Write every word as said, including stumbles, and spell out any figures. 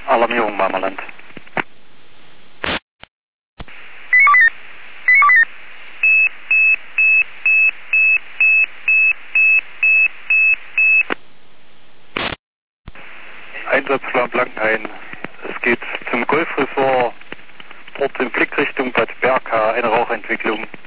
Alarmierung Marmerland. Einsatzplan Blankenhain. Es geht zum Golfresort, dort in Blickrichtung Bad Berka, eine Rauchentwicklung.